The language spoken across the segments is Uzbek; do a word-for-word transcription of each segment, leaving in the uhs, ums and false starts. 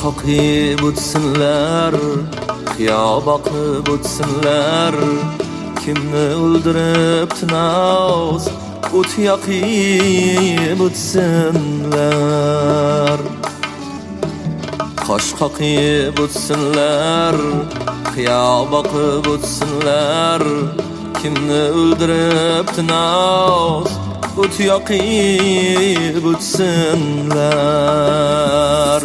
qoqib o'tsinlar, qiyo boqib o'tsinlar. Kimni o'ldiribdi noz, o't yoqib o'tsinlar. Qosh qoqib o'tsinlar, qiyo boqib o'tsinlar. Kimni o'ldiribdi noz, o't yoqib o'tsinlar.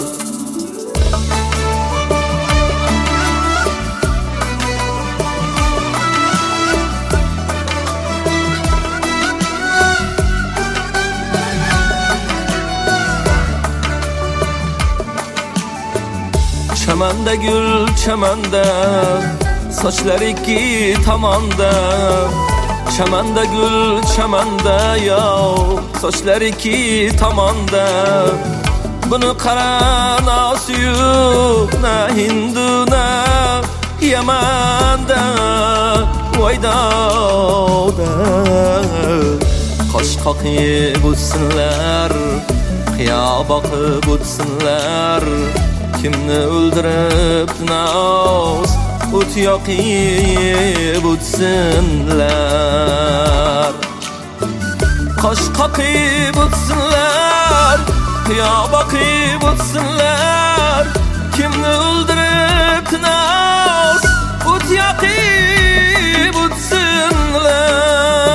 Chamanda gul chamanda, sochlar ikki tomonda. Chamanda gul chamanda, yo sochlar ikki tomonda. Buni qara nosi yo'q, na Hindu na Yamanda, voydovda. Qosh qoqib o'tsinlar, qiyo boqib o'tsinlar. Kimni o'ldiribdi noz, o't yoqib o'tsinlar. Qosh qoqib o'tsinlar, qiyo boqib o'tsinlar. Kimni o'ldiribdi noz, o't yoqib o'tsinlar.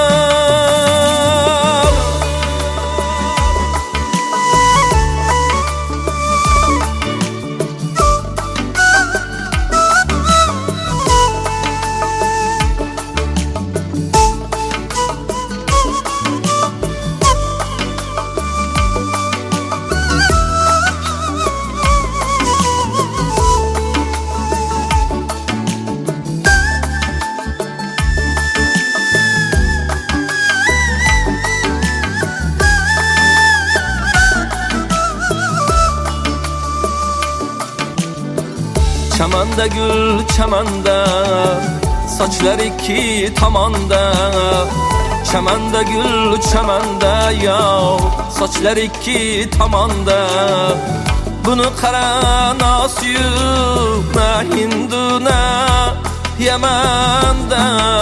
Chamanda gul chamanda, sochlar ikki tomonda. Chamanda gul chamanda, yo sochlar ikki tomonda. Buni qara nosi yo'q, na Hindu na Yamanda,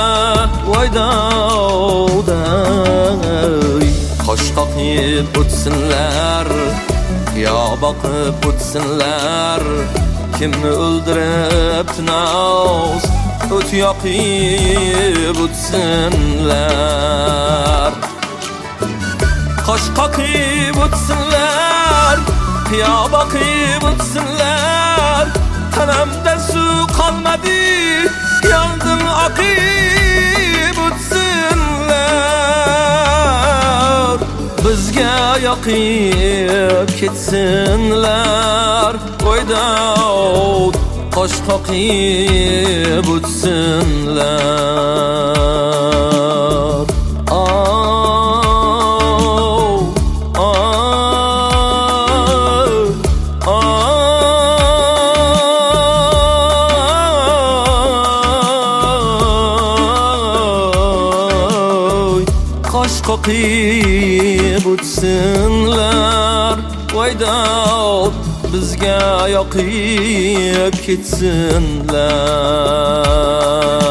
voydovda. Qosh qoqib o'tsinlar, qiyo boqib o'tsinlar. Kimni o'ldiribdi noz, o't yoqib o'tsinlar. Qosh qoqib o'tsinlar, qiyo boqib o'tsinlar. Tanamda suv qolmadi, yondim oqib o'tsinlar. Bizga yoqib ketsinlar, voydov. Qosh qoqib o'tsinlar. Qosh qoqib o'tsinlar, voydov. Bizga yoqib ketsinlar.